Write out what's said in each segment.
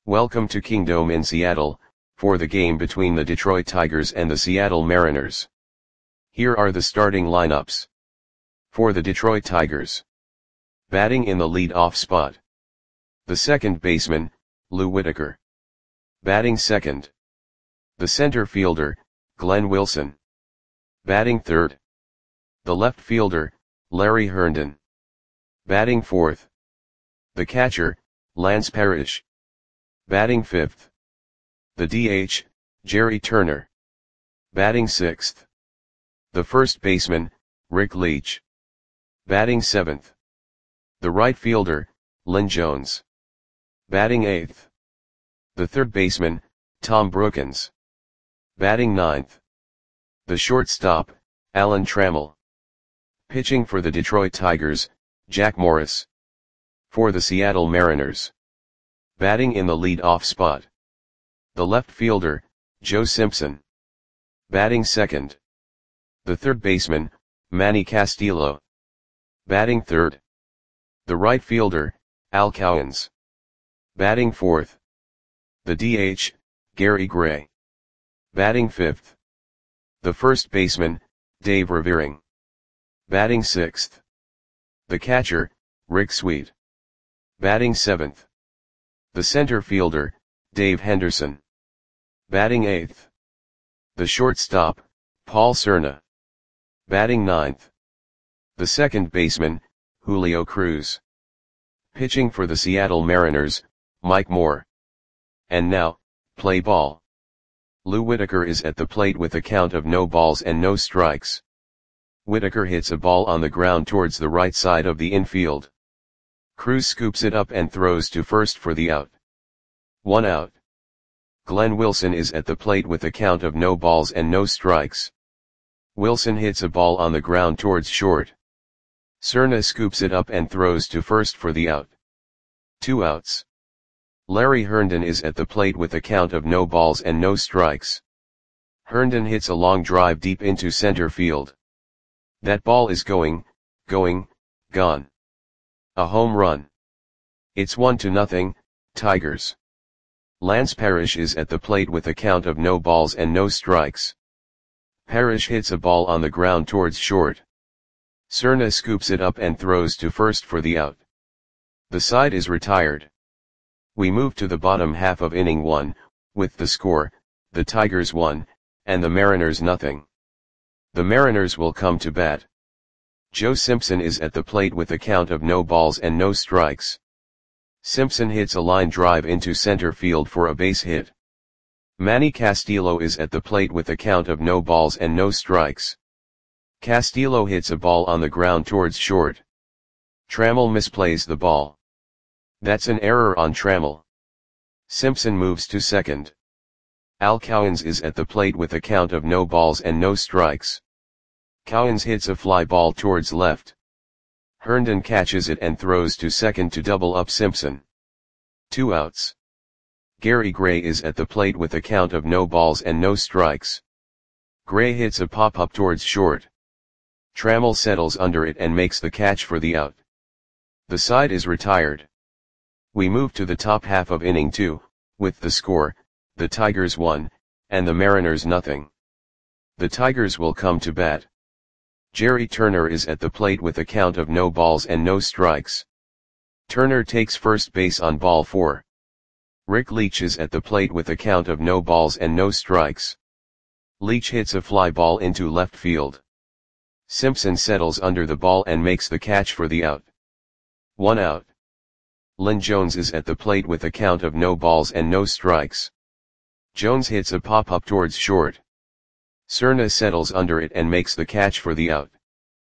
Welcome to Kingdome in Seattle, for the game between the Detroit Tigers and the Seattle Mariners. Here are the starting lineups. For the Detroit Tigers. Batting in the lead-off spot. The second baseman, Lou Whitaker. Batting second. The center fielder, Glenn Wilson. Batting third. The left fielder, Larry Herndon. Batting fourth. The catcher, Lance Parrish. Batting fifth. The DH, Jerry Turner. Batting sixth. The first baseman, Rick Leach. Batting seventh. The right fielder, Lynn Jones. Batting eighth. The third baseman, Tom Brookens. Batting ninth. The shortstop, Alan Trammell. Pitching for the Detroit Tigers, Jack Morris. For the Seattle Mariners. Batting in the lead-off spot. The left fielder, Joe Simpson. Batting second. The third baseman, Manny Castillo. Batting third. The right fielder, Al Cowens. Batting fourth. The DH, Gary Gray. Batting fifth. The first baseman, Dave Revering. Batting sixth. The catcher, Rick Sweet. Batting seventh. The center fielder, Dave Henderson. Batting eighth. The shortstop, Paul Cerna. Batting ninth. The second baseman, Julio Cruz. Pitching for the Seattle Mariners, Mike Moore. And now, play ball. Lou Whitaker is at the plate with a count of no balls and no strikes. Whitaker hits a ball on the ground towards the right side of the infield. Cruz scoops it up and throws to first for the out. 1 out. Glenn Wilson is at the plate with a count of no balls and no strikes. Wilson hits a ball on the ground towards short. Cerna scoops it up and throws to first for the out. 2 outs. Larry Herndon is at the plate with a count of no balls and no strikes. Herndon hits a long drive deep into center field. That ball is gone. A home run. It's 1-0, Tigers. Lance Parrish is at the plate with a count of no balls and no strikes. Parrish hits a ball on the ground towards short. Cerna scoops it up and throws to first for the out. The side is retired. We move to the bottom half of inning 1, with the score, the Tigers 1, and the Mariners 0. The Mariners will come to bat. Joe Simpson is at the plate with a count of no balls and no strikes. Simpson hits a line drive into center field for a base hit. Manny Castillo is at the plate with a count of no balls and no strikes. Castillo hits a ball on the ground towards short. Trammell misplays the ball. That's an error on Trammell. Simpson moves to second. Al Cowens is at the plate with a count of no balls and no strikes. Cowens hits a fly ball towards left. Herndon catches it and throws to second to double up Simpson. 2 outs. Gary Gray is at the plate with a count of no balls and no strikes. Gray hits a pop-up towards short. Trammell settles under it and makes the catch for the out. The side is retired. We move to the top half of inning 2, with the score, the Tigers 1, and the Mariners 0. The Tigers will come to bat. Jerry Turner is at the plate with a count of no balls and no strikes. Turner takes first base on ball 4. Rick Leach is at the plate with a count of no balls and no strikes. Leach hits a fly ball into left field. Simpson settles under the ball and makes the catch for the out. 1 out. Lynn Jones is at the plate with a count of no balls and no strikes. Jones hits a pop-up towards short. Cerna settles under it and makes the catch for the out.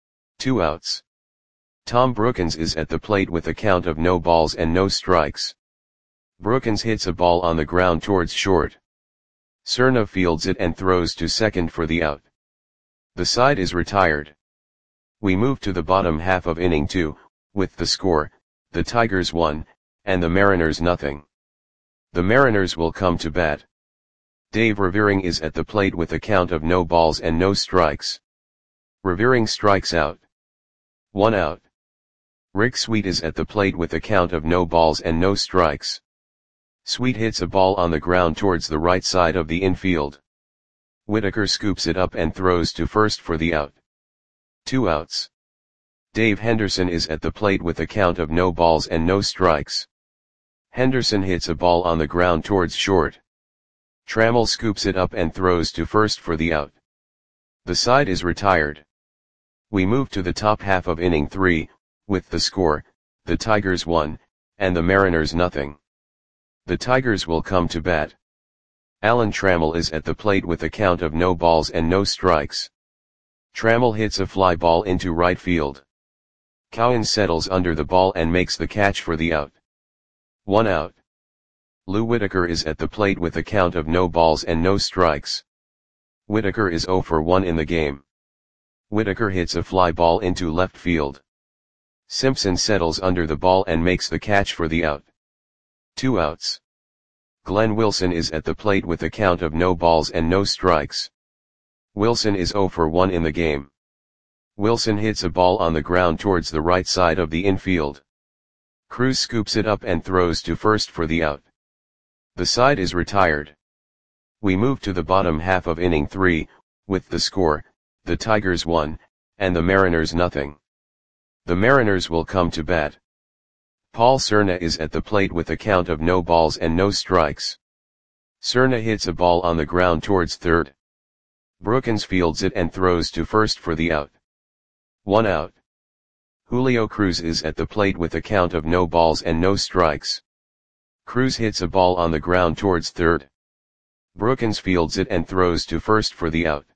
2 outs. Tom Brookens is at the plate with a count of no balls and no strikes. Brookens hits a ball on the ground towards short. Cerna fields it and throws to second for the out. The side is retired. We move to the bottom half of inning 2, with the score, the Tigers 1, and the Mariners 0. The Mariners will come to bat. Dave Revering is at the plate with a count of no balls and no strikes. Revering strikes out. 1 out. Rick Sweet is at the plate with a count of no balls and no strikes. Sweet hits a ball on the ground towards the right side of the infield. Whitaker scoops it up and throws to first for the out. 2 outs. Dave Henderson is at the plate with a count of no balls and no strikes. Henderson hits a ball on the ground towards short. Trammell scoops it up and throws to first for the out. The side is retired. We move to the top half of inning 3, with the score, the Tigers 1, and the Mariners nothing. The Tigers will come to bat. Alan Trammell is at the plate with a count of no balls and no strikes. Trammell hits a fly ball into right field. Cowan settles under the ball and makes the catch for the out. 1 out. Lou Whitaker is at the plate with a count of no balls and no strikes. Whitaker is 0 for 1 in the game. Whitaker hits a fly ball into left field. Simpson settles under the ball and makes the catch for the out. 2 outs. Glenn Wilson is at the plate with a count of no balls and no strikes. Wilson is 0 for 1 in the game. Wilson hits a ball on the ground towards the right side of the infield. Cruz scoops it up and throws to first for the out. The side is retired. We move to the bottom half of inning 3, with the score, the Tigers 1, and the Mariners nothing. The Mariners will come to bat. Paul Cerna is at the plate with a count of no balls and no strikes. Cerna hits a ball on the ground towards third. Brookins fields it and throws to first for the out. 1 out. Julio Cruz is at the plate with a count of no balls and no strikes. Cruz hits a ball on the ground towards third. Brookins fields it and throws to first for the out.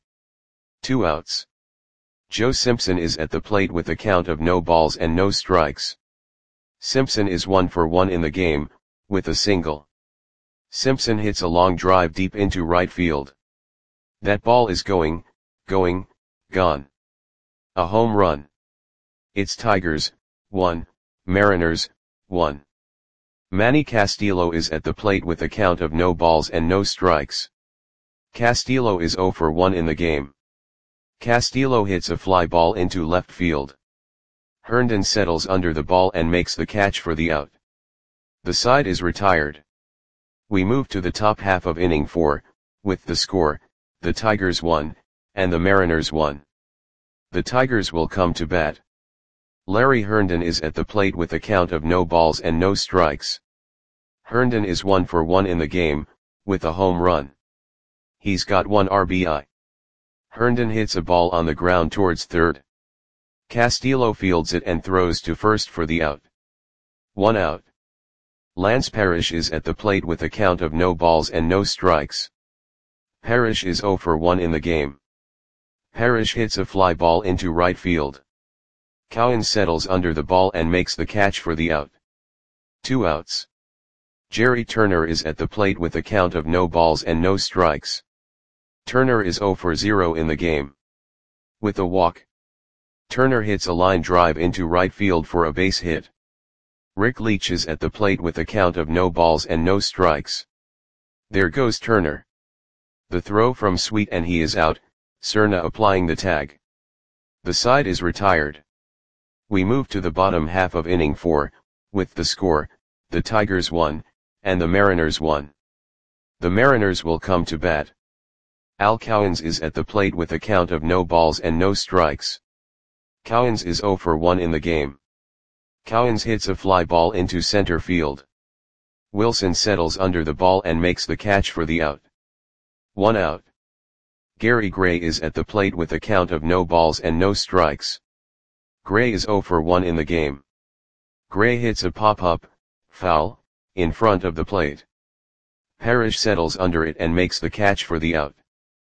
2 outs. Joe Simpson is at the plate with a count of no balls and no strikes. Simpson is 1 for 1 in the game, with a single. Simpson hits a long drive deep into right field. That ball is going, gone. A home run. It's Tigers, 1, Mariners, 1. Manny Castillo is at the plate with a count of no balls and no strikes. Castillo is 0 for 1 in the game. Castillo hits a fly ball into left field. Herndon settles under the ball and makes the catch for the out. The side is retired. We move to the top half of inning 4, with the score, the Tigers 1, and the Mariners 1. The Tigers will come to bat. Larry Herndon is at the plate with a count of no balls and no strikes. Herndon is 1 for 1 in the game, with a home run. He's got 1 RBI. Herndon hits a ball on the ground towards third. Castillo fields it and throws to first for the out. 1 out. Lance Parrish is at the plate with a count of no balls and no strikes. Parrish is 0 for 1 in the game. Parrish hits a fly ball into right field. Cowan settles under the ball and makes the catch for the out. 2 outs. Jerry Turner is at the plate with a count of no balls and no strikes. Turner is 0 for 0 in the game. With a walk. Turner hits a line drive into right field for a base hit. Rick Leach is at the plate with a count of no balls and no strikes. There goes Turner. The throw from Sweet and he is out, Cerna applying the tag. The side is retired. We move to the bottom half of inning 4, with the score, the Tigers 1, and the Mariners 1. The Mariners will come to bat. Al Cowens is at the plate with a count of no balls and no strikes. Cowens is 0 for 1 in the game. Cowens hits a fly ball into center field. Wilson settles under the ball and makes the catch for the out. 1 out. Gary Gray is at the plate with a count of no balls and no strikes. Gray is 0 for 1 in the game. Gray hits a pop-up, foul, in front of the plate. Parrish settles under it and makes the catch for the out.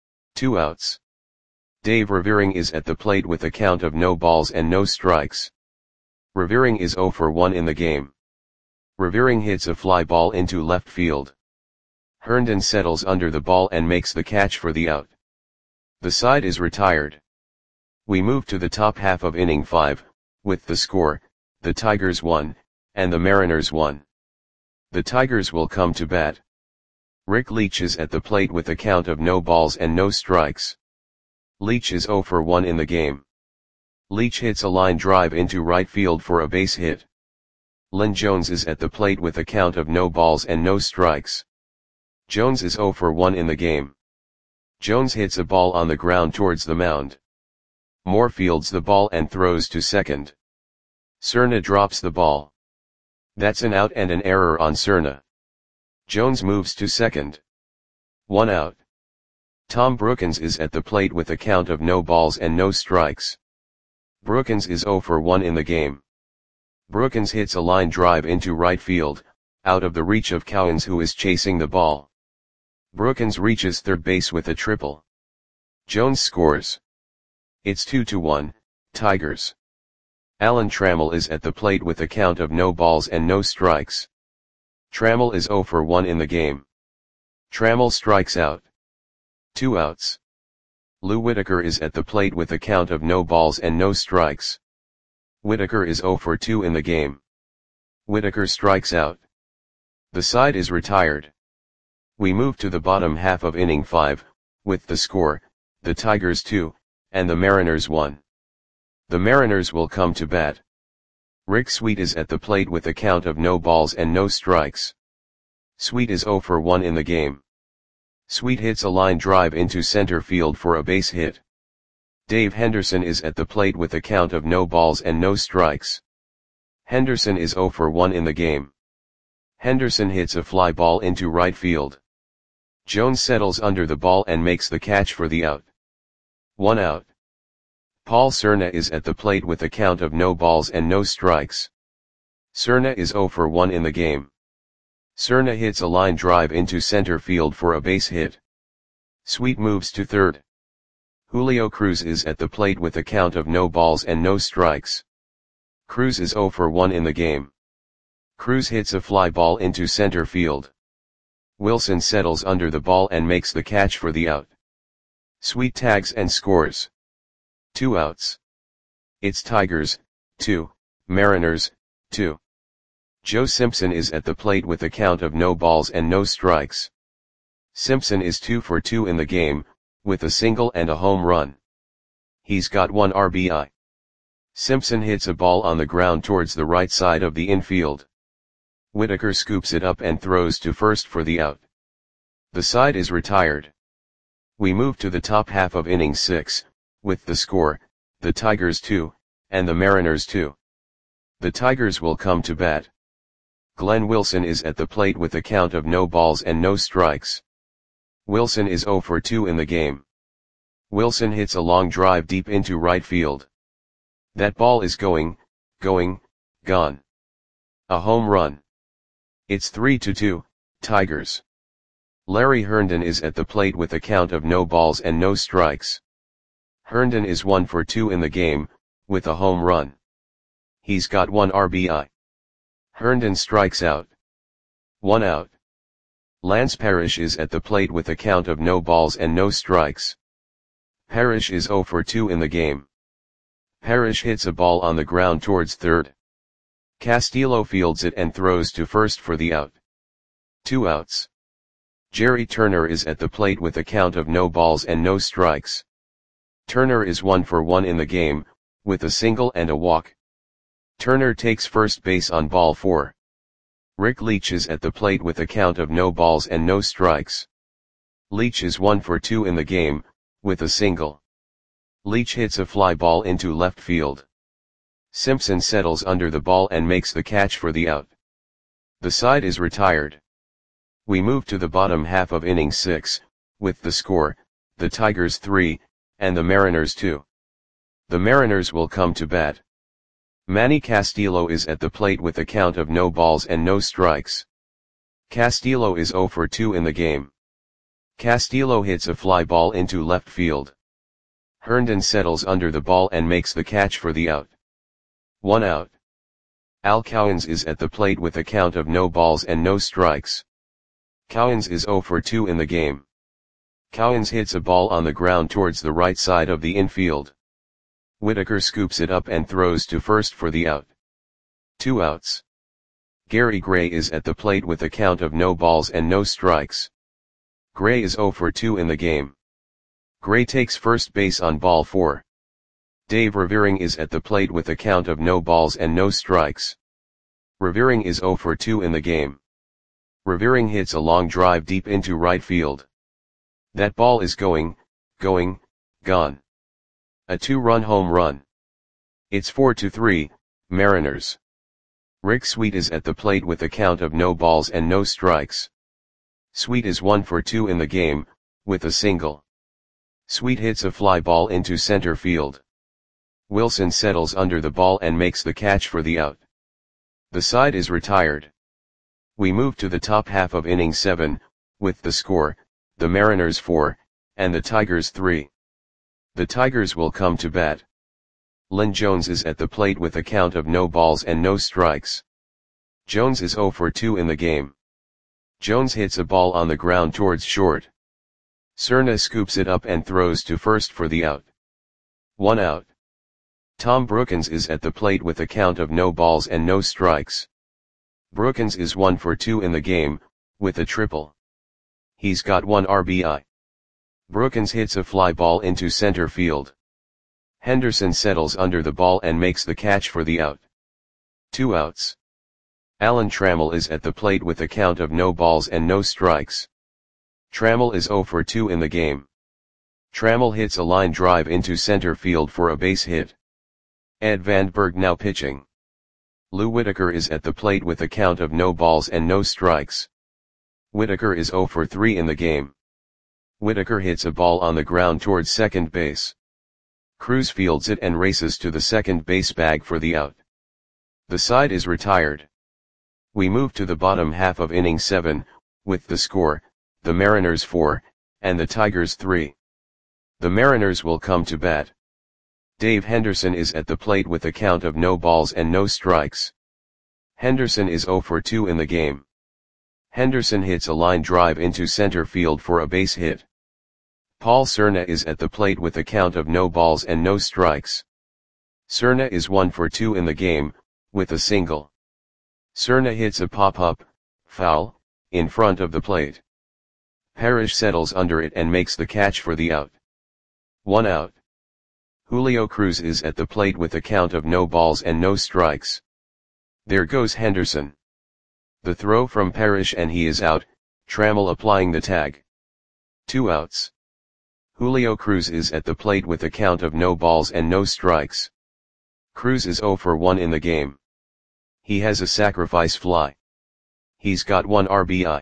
2 outs. Dave Revering is at the plate with a count of no balls and no strikes. Revering is 0 for 1 in the game. Revering hits a fly ball into left field. Herndon settles under the ball and makes the catch for the out. The side is retired. We move to the top half of inning 5, with the score, the Tigers 1, and the Mariners 1. The Tigers will come to bat. Rick Leach is at the plate with a count of no balls and no strikes. Leach is 0 for 1 in the game. Leach hits a line drive into right field for a base hit. Lynn Jones is at the plate with a count of no balls and no strikes. Jones is 0 for 1 in the game. Jones hits a ball on the ground towards the mound. Moore fields the ball and throws to second. Cerna drops the ball. That's an out and an error on Cerna. Jones moves to second. 1 out. Tom Brookins is at the plate with a count of no balls and no strikes. Brookins is 0 for 1 in the game. Brookins hits a line drive into right field, out of the reach of Cowens, who is chasing the ball. Brookins reaches third base with a triple. Jones scores. It's 2-1, Tigers. Alan Trammell is at the plate with a count of no balls and no strikes. Trammell is 0 for 1 in the game. Trammell strikes out. 2 outs. Lou Whitaker is at the plate with a count of no balls and no strikes. Whitaker is 0 for 2 in the game. Whitaker strikes out. The side is retired. We move to the bottom half of inning 5, with the score, the Tigers 2, and the Mariners 1. The Mariners will come to bat. Rick Sweet is at the plate with a count of no balls and no strikes. Sweet is 0 for 1 in the game. Sweet hits a line drive into center field for a base hit. Dave Henderson is at the plate with a count of no balls and no strikes. Henderson is 0 for 1 in the game. Henderson hits a fly ball into right field. Jones settles under the ball and makes the catch for the out. 1 out. Paul Cerna is at the plate with a count of no balls and no strikes. Cerna is 0 for 1 in the game. Cerna hits a line drive into center field for a base hit. Sweet moves to third. Julio Cruz is at the plate with a count of no balls and no strikes. Cruz is 0 for 1 in the game. Cruz hits a fly ball into center field. Wilson settles under the ball and makes the catch for the out. Sweet tags and scores. 2 outs. It's Tigers, 2, Mariners, 2. Joe Simpson is at the plate with a count of no balls and no strikes. Simpson is 2 for 2 in the game, with a single and a home run. He's got 1 RBI. Simpson hits a ball on the ground towards the right side of the infield. Whitaker scoops it up and throws to first for the out. The side is retired. We move to the top half of inning 6, with the score, the Tigers 2, and the Mariners 2. The Tigers will come to bat. Glenn Wilson is at the plate with a count of no balls and no strikes. Wilson is 0 for 2 in the game. Wilson hits a long drive deep into right field. That ball is gone. A home run. It's 3-2, Tigers. Larry Herndon is at the plate with a count of no balls and no strikes. Herndon is 1 for 2 in the game, with a home run. He's got 1 RBI. Herndon strikes out. 1 out. Lance Parrish is at the plate with a count of no balls and no strikes. Parrish is 0 for 2 in the game. Parrish hits a ball on the ground towards third. Castillo fields it and throws to first for the out. 2 outs. Jerry Turner is at the plate with a count of no balls and no strikes. Turner is 1 for 1 in the game, with a single and a walk. Turner takes first base on ball 4. Rick Leach is at the plate with a count of no balls and no strikes. Leach is 1 for 2 in the game, with a single. Leach hits a fly ball into left field. Simpson settles under the ball and makes the catch for the out. The side is retired. We move to the bottom half of inning 6, with the score, the Tigers 3, and the Mariners 2. The Mariners will come to bat. Manny Castillo is at the plate with a count of no balls and no strikes. Castillo is 0 for 2 in the game. Castillo hits a fly ball into left field. Herndon settles under the ball and makes the catch for the out. 1 out. Al Cowens is at the plate with a count of no balls and no strikes. Cowens is 0 for 2 in the game. Cowens hits a ball on the ground towards the right side of the infield. Whitaker scoops it up and throws to first for the out. 2 outs. Gary Gray is at the plate with a count of no balls and no strikes. Gray is 0 for 2 in the game. Gray takes first base on ball 4. Dave Revering is at the plate with a count of no balls and no strikes. Revering is 0 for 2 in the game. Revering hits a long drive deep into right field. That ball is gone. A 2-run home run. It's 4-3, Mariners. Rick Sweet is at the plate with a count of no balls and no strikes. Sweet is 1 for 2 in the game, with a single. Sweet hits a fly ball into center field. Wilson settles under the ball and makes the catch for the out. The side is retired. We move to the top half of inning 7, with the score, the Mariners 4, and the Tigers 3. The Tigers will come to bat. Lynn Jones is at the plate with a count of no balls and no strikes. Jones is 0 for 2 in the game. Jones hits a ball on the ground towards short. Cerna scoops it up and throws to first for the out. 1 out. Tom Brookens is at the plate with a count of no balls and no strikes. Brookens is 1 for 2 in the game, with a triple. He's got 1 RBI. Brookens hits a fly ball into center field. Henderson settles under the ball and makes the catch for the out. 2 outs. Alan Trammell is at the plate with a count of no balls and no strikes. Trammell is 0 for 2 in the game. Trammell hits a line drive into center field for a base hit. Ed Vandenberg now pitching. Lou Whitaker is at the plate with a count of no balls and no strikes. Whitaker is 0 for 3 in the game. Whitaker hits a ball on the ground towards second base. Cruz fields it and races to the second base bag for the out. The side is retired. We move to the bottom half of inning 7, with the score, the Mariners 4, and the Tigers 3. The Mariners will come to bat. Dave Henderson is at the plate with a count of no balls and no strikes. Henderson is 0 for 2 in the game. Henderson hits a line drive into center field for a base hit. Paul Cerna is at the plate with a count of no balls and no strikes. Cerna is 1 for 2 in the game, with a single. Cerna hits a pop-up, foul, in front of the plate. Parrish settles under it and makes the catch for the out. 1 out. Julio Cruz is at the plate with a count of no balls and no strikes. There goes Henderson. The throw from Parrish and he is out, Trammell applying the tag. 2 outs. Julio Cruz is at the plate with a count of no balls and no strikes. Cruz is 0 for 1 in the game. He has a sacrifice fly. He's got 1 RBI.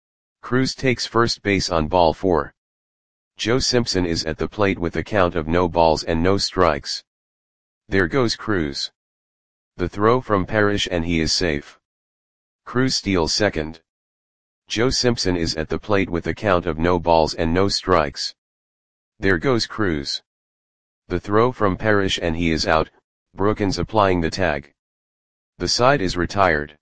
Cruz takes first base on ball 4. Joe Simpson is at the plate with a count of no balls and no strikes. There goes Cruz. The throw from Parrish and he is safe. Cruz steals second. Joe Simpson is at the plate with a count of no balls and no strikes. There goes Cruz. The throw from Parrish and he is out, Brookens applying the tag. The side is retired.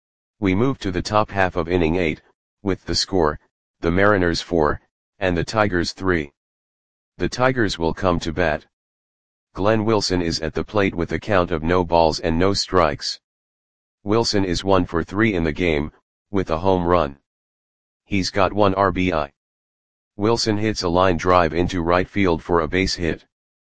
We move to the top half of inning 8, with the score, the Mariners 4, and the Tigers 3. The Tigers will come to bat. Glenn Wilson is at the plate with a count of no balls and no strikes. Wilson is 1 for 3 in the game, with a home run. He's got 1 RBI. Wilson hits a line drive into right field for a base hit.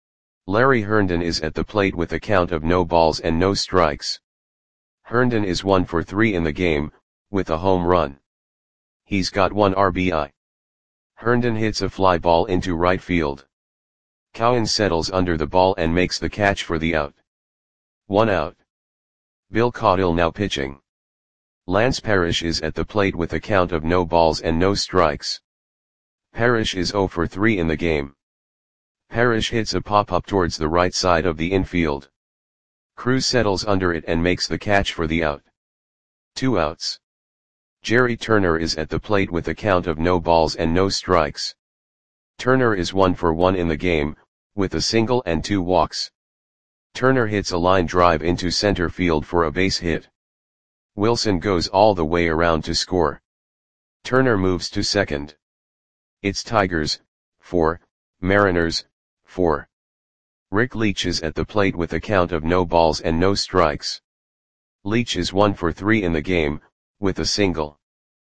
Larry Herndon is at the plate with a count of no balls and no strikes. Herndon is 1 for 3 in the game, with a home run. He's got 1 RBI. Herndon hits a fly ball into right field. Cowan settles under the ball and makes the catch for the out. 1 out. Bill Caudill now pitching. Lance Parrish is at the plate with a count of no balls and no strikes. Parrish is 0 for 3 in the game. Parrish hits a pop-up towards the right side of the infield. Cruz settles under it and makes the catch for the out. 2 outs. Jerry Turner is at the plate with a count of no balls and no strikes. Turner is 1 for 1 in the game, with a single and 2 walks. Turner hits a line drive into center field for a base hit. Wilson goes all the way around to score. Turner moves to second. It's Tigers, 4, Mariners, 4. Rick Leach is at the plate with a count of no balls and no strikes. Leach is 1 for 3 in the game, with a single.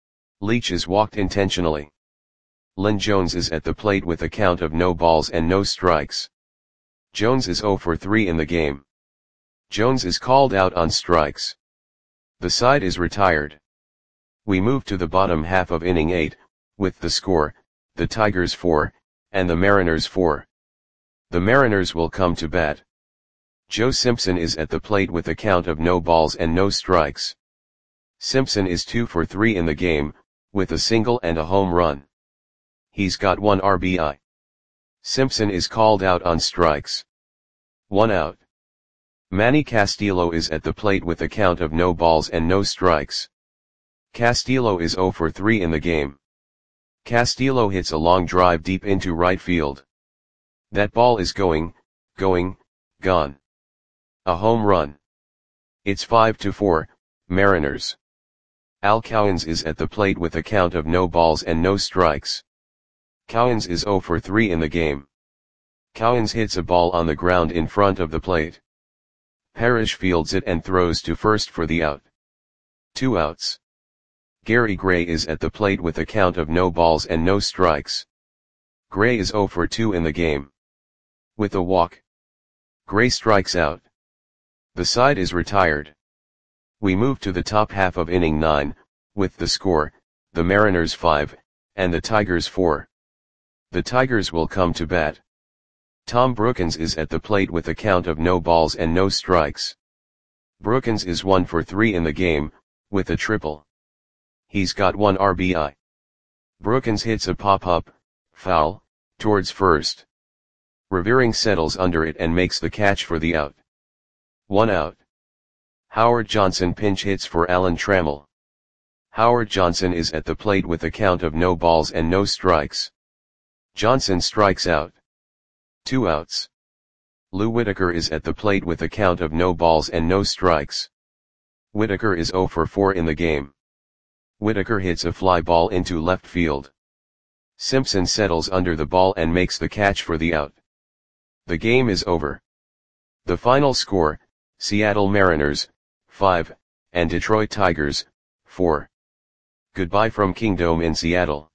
Leach is walked intentionally. Lynn Jones is at the plate with a count of no balls and no strikes. Jones is 0 for 3 in the game. Jones is called out on strikes. The side is retired. We move to the bottom half of inning 8, with the score, the Tigers 4, and the Mariners 4. The Mariners will come to bat. Joe Simpson is at the plate with a count of no balls and no strikes. Simpson is 2 for 3 in the game, with a single and a home run. He's got 1 RBI. Simpson is called out on strikes. 1 out. Manny Castillo is at the plate with a count of no balls and no strikes. Castillo is 0 for 3 in the game. Castillo hits a long drive deep into right field. That ball is gone. A home run. It's 5-4, Mariners. Al Cowens is at the plate with a count of no balls and no strikes. Cowens is 0 for 3 in the game. Cowens hits a ball on the ground in front of the plate. Parrish fields it and throws to first for the out. 2 outs. Gary Gray is at the plate with a count of no balls and no strikes. Gray is 0 for 2 in the game. With a walk, Gray strikes out. The side is retired. We move to the top half of inning 9, with the score, the Mariners 5, and the Tigers 4. The Tigers will come to bat. Tom Brookens is at the plate with a count of no balls and no strikes. Brookens is 1 for 3 in the game, with a triple. He's got 1 RBI. Brookens hits a pop-up, foul, towards first. Revering settles under it and makes the catch for the out. 1 out. Howard Johnson pinch hits for Alan Trammell. Howard Johnson is at the plate with a count of no balls and no strikes. Johnson strikes out. 2 outs. Lou Whitaker is at the plate with a count of no balls and no strikes. Whitaker is 0 for 4 in the game. Whitaker hits a fly ball into left field. Simpson settles under the ball and makes the catch for the out. The game is over. The final score, Seattle Mariners, 5, and Detroit Tigers, 4. Goodbye from Kingdome in Seattle.